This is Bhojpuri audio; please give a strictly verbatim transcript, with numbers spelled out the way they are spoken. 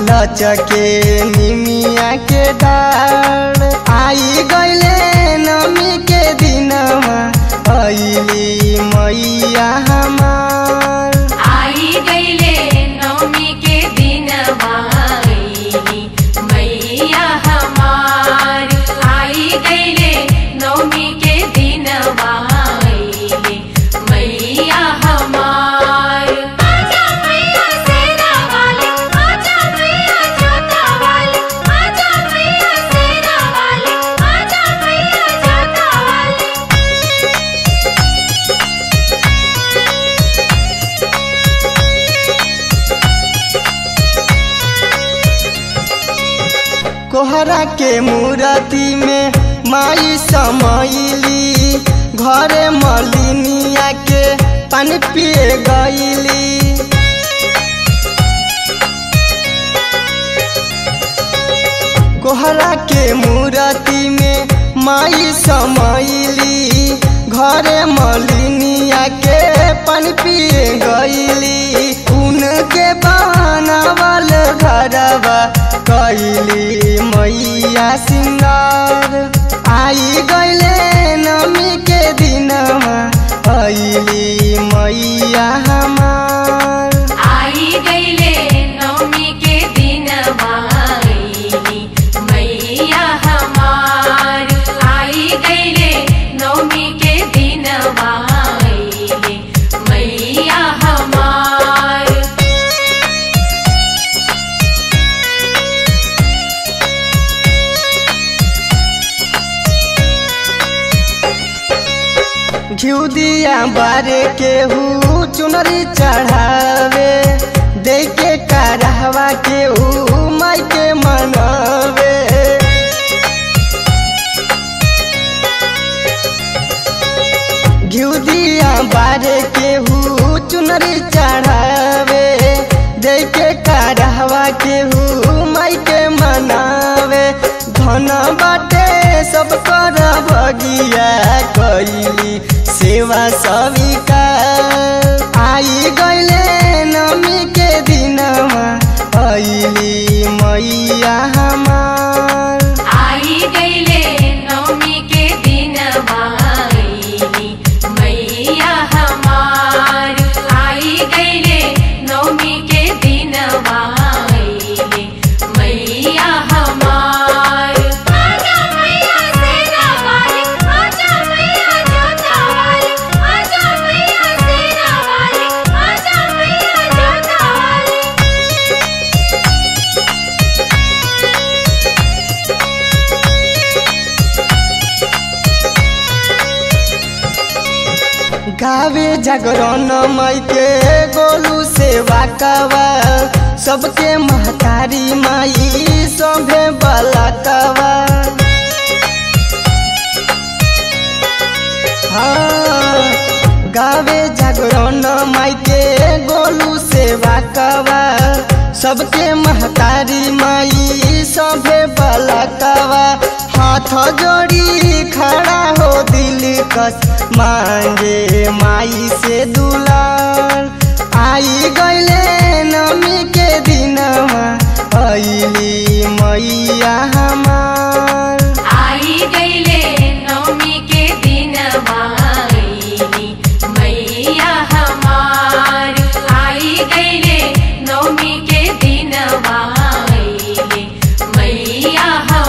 लचके निमिया के डार आई गईले नमी के दिनमा अइली मैया हमार आई गईले नवमी के दिनमा अइली मैया हमार आई गईले नवमी के दिनमा अइली मैया हमार आजा मैया शेरा वाली आजा मैया जोता वाली आजा मैया शेरा वाली आजा मैया जोता वाली कोहरा के मूर्ति में माई समैली घरे मलिनिया के पानी पिए गईली कोहरा के मूर्ति में माई समैली घरे मलिनिया के पानी पिए गईली उनके बनावल घरवा कैली मैया सिंगार आई गईले नमी के दिनमा अइली मैया हमार आई गईले नवमी के दिनमा अइली मैया हमार आई गईले नवमी के दिनमा अइली मैया हमार घिउ दिया बारे केहू चुनरी चढ़ावे दे के करहवा केहू माई के मनावे घिउ दिया बारे केहू चुनरी चढ़ावे दे के करहवा केहू माई के मनावे धन बाटे सब कर भगिया कैली सेवा स्वीकार आई गईले नमी के दिनमा अइली मैया हमार आई गईले नवमी के दिनमा अइली मैया हमार आई गईले नवमी के दिनमा अइली मैया हमार आजा मैया शेरा वाली आजा मैया जोता वाली आजा मैया शेरा वाली आजा मैया जोता वाली गावे जागरण माई के गोलू सेवा कवा सबके महतारी माई सभे बलकवा हाँ गावे जागरण माई के गोलू सेवा कवा सबके महतारी माई सभे बलकवा हाथ जोड़ी खड़ा हो दिल कस मांगे माई से दुलार आई गईले नमी के दिनमा अइली मैया हमार आई गईले नवमी के दिनमा अइली मैया हमार आई गईले नवमी के दिनमा अइली मैया